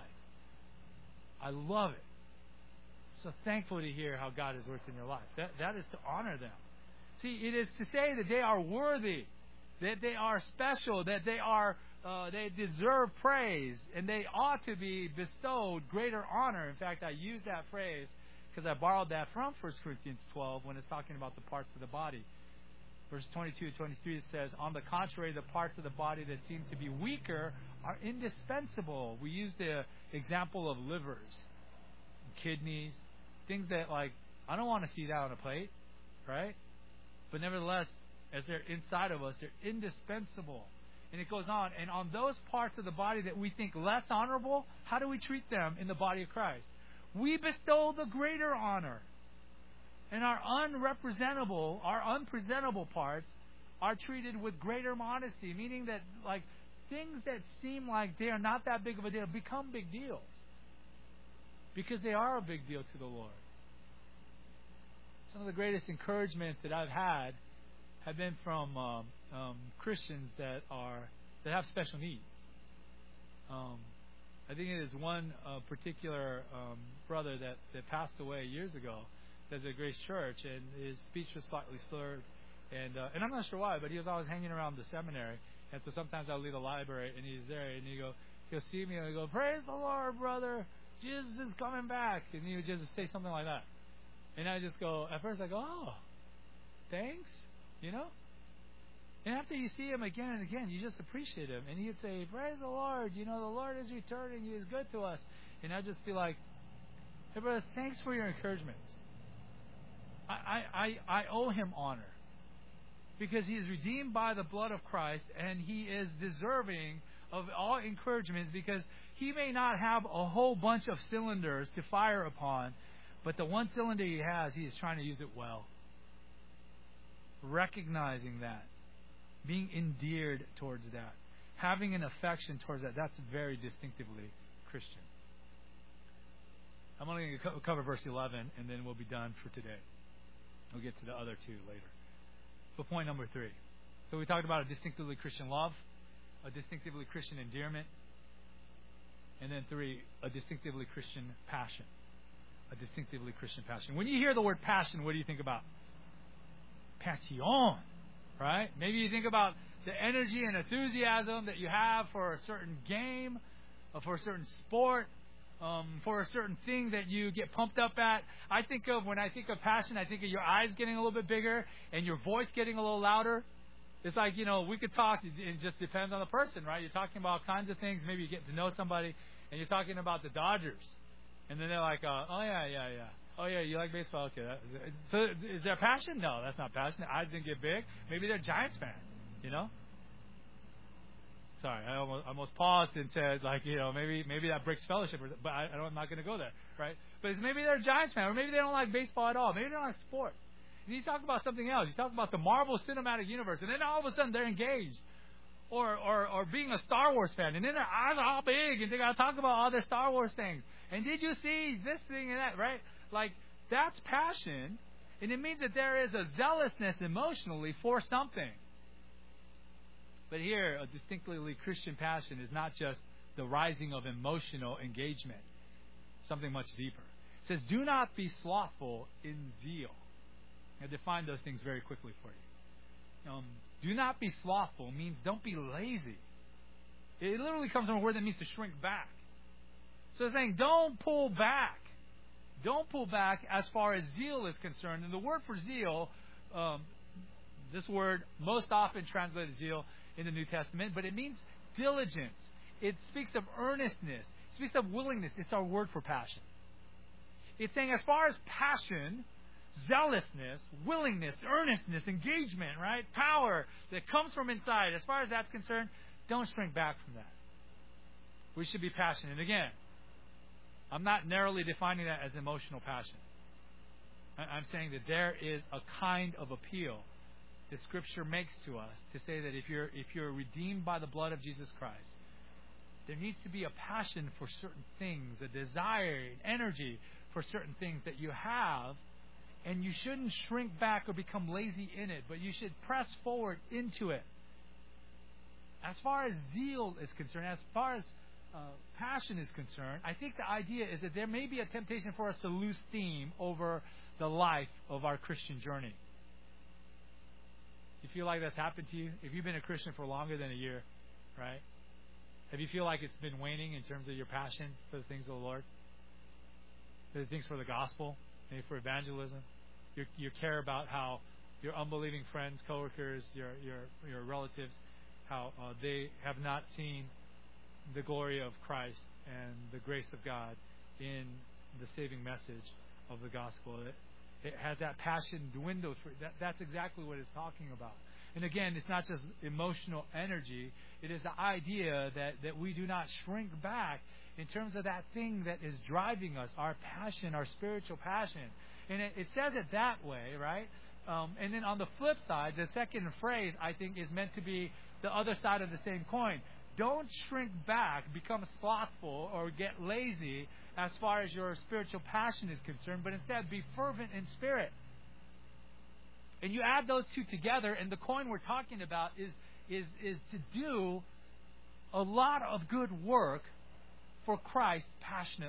I love it. So thankful to hear how God has worked in your life. That that is to honor them. See, it is to say that they are worthy, that they are special, that they are uh, they deserve praise, and they ought to be bestowed greater honor. In fact, I use that phrase because I borrowed that from First Corinthians twelve when it's talking about the parts of the body. Verse twenty-two to twenty-three, it says, on the contrary, the parts of the body that seem to be weaker are indispensable. We use the example of livers, kidneys, things that, like, I don't want to see that on a plate, right? But nevertheless, as they're inside of us, they're indispensable. And it goes on. And on those parts of the body that we think less honorable, how do we treat them in the body of Christ? We bestow the greater honor. And our unrepresentable, our unpresentable parts are treated with greater modesty, meaning that, like, things that seem like they are not that big of a deal become big deals. Because they are a big deal to the Lord. Some of the greatest encouragements that I've had have been from um, um, Christians that are that have special needs. Um, I think it is one uh, particular um, brother that, that passed away years ago. There's a Grace Church, and his speech was slightly slurred, and uh, and I'm not sure why, but he was always hanging around the seminary, and so sometimes I'll leave the library, and he's there, and he go, he'll see me, and he'll go, praise the Lord, brother, Jesus is coming back, and he would just say something like that, and I just go, at first I go, oh, thanks, you know, and after you see him again and again, you just appreciate him, and he'd say, praise the Lord, you know, the Lord is returning, He is good to us, and I'd just be like, hey brother, thanks for your encouragement. I, I, I owe him honor because he is redeemed by the blood of Christ, and he is deserving of all encouragements because he may not have a whole bunch of cylinders to fire upon, but the one cylinder he has, he is trying to use it well. Recognizing that, being endeared towards that, having an affection towards that, that's very distinctively Christian. I'm only going to cover verse eleven, and then we'll be done for today. We'll get to the other two later. But point number three. So we talked about a distinctively Christian love, a distinctively Christian endearment, and then three, a distinctively Christian passion. a distinctively Christian passion. When you hear the word passion, what do you think about? Passion, right? Maybe you think about the energy and enthusiasm that you have for a certain game, or for a certain sport, um, for a certain thing that you get pumped up at. I think of, when I think of passion, I think of your eyes getting a little bit bigger and your voice getting a little louder. It's like, you know, we could talk, it just depends on the person, right? You're talking about all kinds of things. Maybe you get to know somebody, and you're talking about the Dodgers. And then they're like, uh, oh, yeah, yeah, yeah. Oh, yeah, you like baseball? Okay. That, so is there passion? No, that's not passion. Eyes didn't get big. Maybe they're a Giants fan, you know? Sorry, I almost, almost paused and said, like, you know, maybe maybe that breaks fellowship, or, but I, I don't, I'm not going to go there, right? But it's maybe they're a Giants fan, or maybe they don't like baseball at all. Maybe they don't like sports. And you talk about something else. You talk about the Marvel Cinematic Universe, and then all of a sudden they're engaged. Or, or, or being a Star Wars fan, and then their eyes are all big, and they got to talk about all their Star Wars things. And did you see this thing and that, right? Like, that's passion, and it means that there is a zealousness emotionally for something. But here, a distinctly Christian passion is not just the rising of emotional engagement, something much deeper. It says, do not be slothful in zeal. I define those things very quickly for you. Um, do not be slothful means don't be lazy. It literally comes from a word that means to shrink back. So it's saying don't pull back. Don't pull back as far as zeal is concerned. And the word for zeal, um, this word most often translated zeal in the New Testament, but it means diligence. It speaks of earnestness. It speaks of willingness. It's our word for passion. It's saying as far as passion, zealousness, willingness, earnestness, engagement, right? Power that comes from inside. As far as that's concerned, don't shrink back from that. We should be passionate. And again, I'm not narrowly defining that as emotional passion. I'm saying that there is a kind of appeal that Scripture makes to us to say that if you're if you're redeemed by the blood of Jesus Christ, there needs to be a passion for certain things, a desire, an energy for certain things that you have. And you shouldn't shrink back or become lazy in it, but you should press forward into it. As far as zeal is concerned, as far as uh, passion is concerned, I think the idea is that there may be a temptation for us to lose steam over the life of our Christian journey. Do you feel like that's happened to you? If you've been a Christian for longer than a year, right? Have you feel like it's been waning in terms of your passion for the things of the Lord? For the things for the gospel, maybe for evangelism? You, you care about how your unbelieving friends, coworkers, your your your relatives, how uh, they have not seen the glory of Christ and the grace of God in the saving message of the gospel. It, it has that passion dwindled. For, that, that's exactly what it's talking about. And again, it's not just emotional energy. It is the idea that, that we do not shrink back in terms of that thing that is driving us, our passion, our spiritual passion. And it, it says it that way, right? Um, and then on the flip side, the second phrase, I think, is meant to be the other side of the same coin. Don't shrink back, become slothful, or get lazy as far as your spiritual passion is concerned, but instead be fervent in spirit. And you add those two together, and the coin we're talking about is is is to do a lot of good work for Christ passionately.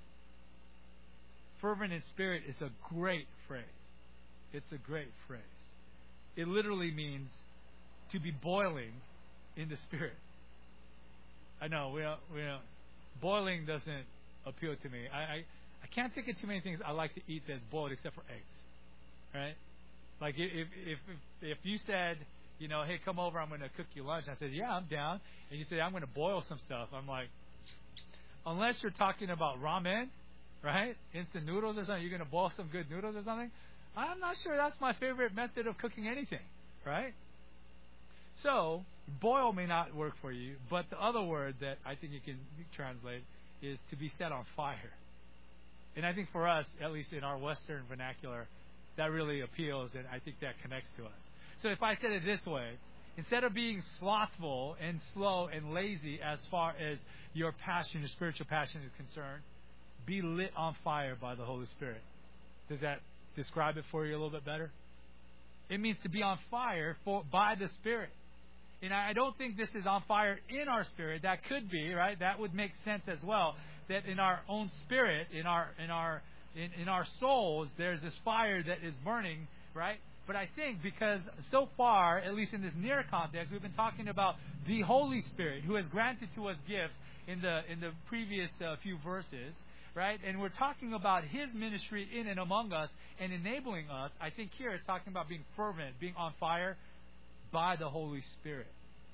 Fervent in spirit is a great phrase. It's a great phrase. It literally means to be boiling in the spirit. I know we don't, we don't, boiling doesn't appeal to me. I, I I can't think of too many things I like to eat that's boiled except for eggs, right? Like if if if, if you said, you know, hey, come over, I'm going to cook you lunch. I said, yeah, I'm down. And you said, I'm going to boil some stuff. I'm like, unless you're talking about ramen, right? Instant noodles or something, you're going to boil some good noodles or something. I'm not sure that's my favorite method of cooking anything, right? So, boil may not work for you, but the other word that I think you can translate is to be set on fire. And I think for us, at least in our Western vernacular, that really appeals, and I think that connects to us. So if I said it this way, instead of being slothful and slow and lazy as far as your passion, your spiritual passion is concerned, be lit on fire by the Holy Spirit. Does that describe it for you a little bit better? It means to be on fire for by the Spirit. And I don't think this is on fire in our spirit. That could be, right? That would make sense as well. That in our own spirit, in our in our In, in our souls, there's this fire that is burning, right? But I think because so far, at least in this near context, we've been talking about the Holy Spirit who has granted to us gifts in the in the previous uh, few verses, right? And we're talking about His ministry in and among us and enabling us. I think here it's talking about being fervent, being on fire by the Holy Spirit.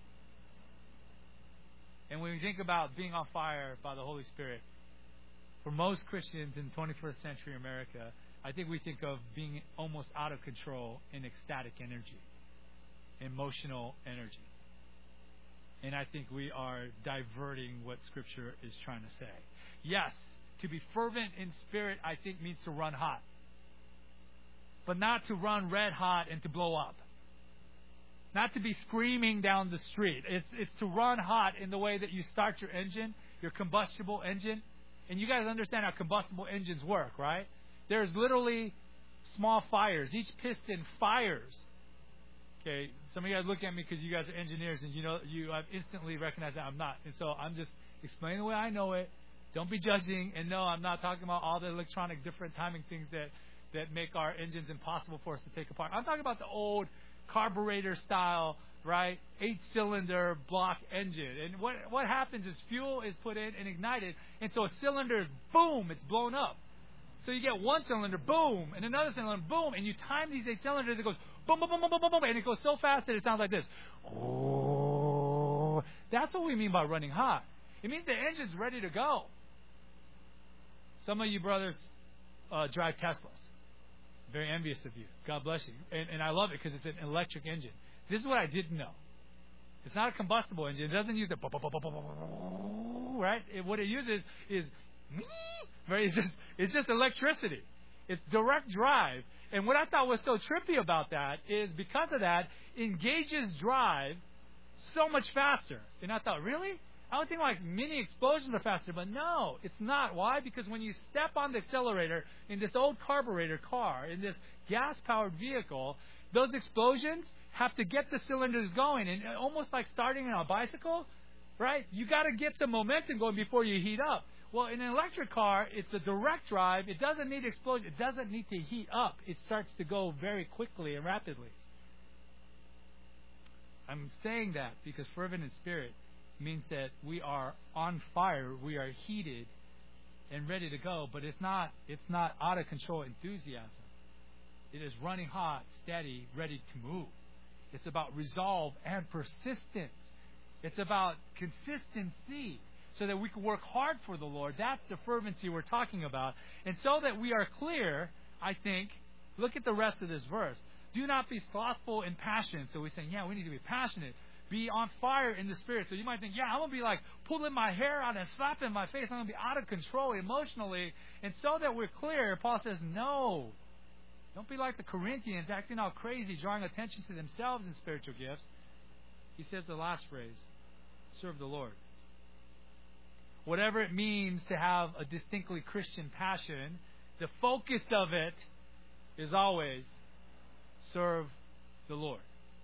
And when we think about being on fire by the Holy Spirit, for most Christians in twenty-first century America, I think we think of being almost out of control in ecstatic energy, emotional energy. And I think we are diverting what Scripture is trying to say. Yes, to be fervent in spirit, I think, means to run hot. But not to run red hot and to blow up. Not to be screaming down the street. It's, it's to run hot in the way that you start your engine, your combustible engine. And you guys understand how combustible engines work, right? There's literally small fires. Each piston fires. Okay, some of you guys look at me because you guys are engineers, and you know you have instantly recognized that I'm not. And so I'm just explaining the way I know it. Don't be judging. And no, I'm not talking about all the electronic different timing things that, that make our engines impossible for us to take apart. I'm talking about the old carburetor style, right, eight-cylinder block engine. And what what happens is fuel is put in and ignited, and so a cylinder is, boom, it's blown up. So you get one cylinder, boom, and another cylinder, boom, and you time these eight cylinders, it goes boom, boom, boom, boom, boom, boom, boom, and it goes so fast that it sounds like this. Oh, that's what we mean by running hot. It means the engine's ready to go. Some of you brothers uh, drive Teslas. Very envious of you. God bless you. And, and I love it because it's an electric engine. This is what I didn't know. It's not a combustible engine. It doesn't use the right. It, what it uses is right. It's just it's just electricity. It's direct drive. And what I thought was so trippy about that is because of that, it engages drive so much faster. And I thought, really? I would think like mini explosions are faster, but no, it's not. Why? Because when you step on the accelerator in this old carburetor car, in this gas-powered vehicle, those explosions have to get the cylinders going. And almost like starting on a bicycle, right? You got to get some momentum going before you heat up. Well, in an electric car, it's a direct drive. It doesn't need explosion. It doesn't need to heat up. It starts to go very quickly and rapidly. I'm saying that because fervent in spirit means that we are on fire, we are heated and ready to go, but it's not it's not out of control enthusiasm. It is running hot, steady, ready to move. It's about resolve and persistence. It's about consistency so that we can work hard for the Lord. That's the fervency we're talking about. And so that we are clear, I think, look at the rest of this verse. Do not be slothful in passion. So we're saying, yeah, we need to be passionate. Be on fire in the Spirit. So you might think, yeah, I'm going to be like pulling my hair out and slapping my face. I'm going to be out of control emotionally. And so that we're clear, Paul says, no. Don't be like the Corinthians, acting all crazy, drawing attention to themselves in spiritual gifts. He says the last phrase, serve the Lord. Whatever it means to have a distinctly Christian passion, the focus of it is always serve the Lord.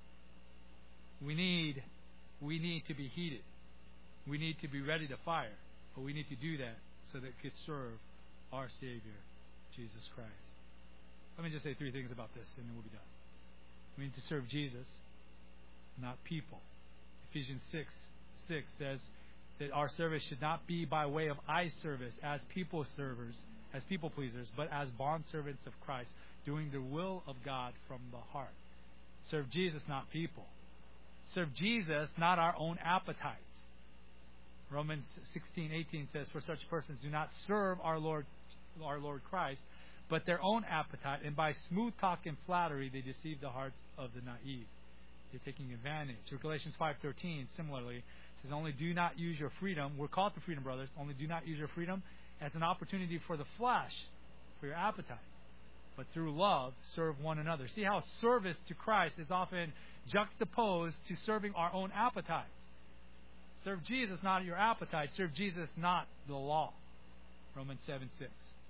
We need, we need to be heated. We need to be ready to fire. But we need to do that so that it could serve our Savior, Jesus Christ. Let me just say three things about this and then we'll be done. We need to serve Jesus, not people. Ephesians six six says that our service should not be by way of eye service as people servers, as people pleasers, but as bondservants of Christ, doing the will of God from the heart. Serve Jesus, not people. Serve Jesus, not our own appetites. Romans sixteen eighteen says, for such persons do not serve our Lord, our Lord Christ, but their own appetite, and by smooth talk and flattery they deceive the hearts of the naive. They're taking advantage. Galatians five thirteen similarly says, only do not use your freedom. We're called to freedom, brothers. Only do not use your freedom as an opportunity for the flesh, for your appetites, but through love serve one another. See how service to Christ is often juxtaposed to serving our own appetites. Serve Jesus, not your appetite. Serve Jesus, not the law. Romans seven six.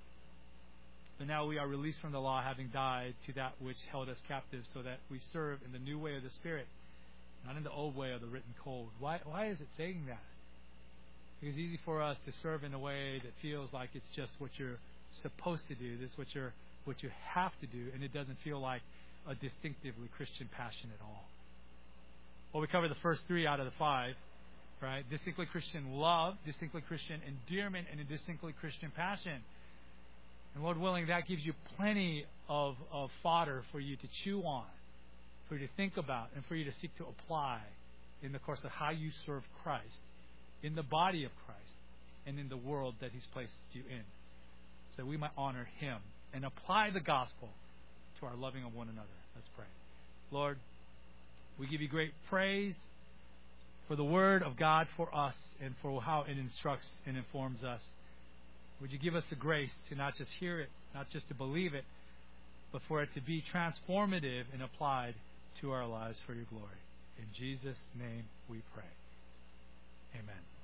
But now we are released from the law, having died to that which held us captive, so that we serve in the new way of the Spirit, not in the old way of the written code. Why, why is it saying that? Because it's easy for us to serve in a way that feels like it's just what you're supposed to do. This is what you're what you have to do, and it doesn't feel like a distinctively Christian passion at all. Well, we covered the first three out of the five, right? Distinctly Christian love, distinctly Christian endearment, and a distinctly Christian passion. And Lord willing, that gives you plenty of, of fodder for you to chew on, for you to think about, and for you to seek to apply in the course of how you serve Christ, in the body of Christ, and in the world that He's placed you in, so we might honor Him and apply the gospel to our loving of one another. Let's pray. Lord, we give you great praise for the Word of God for us and for how it instructs and informs us. Would you give us the grace to not just hear it, not just to believe it, but for it to be transformative and applied to our lives for your glory. In Jesus' name we pray. Amen.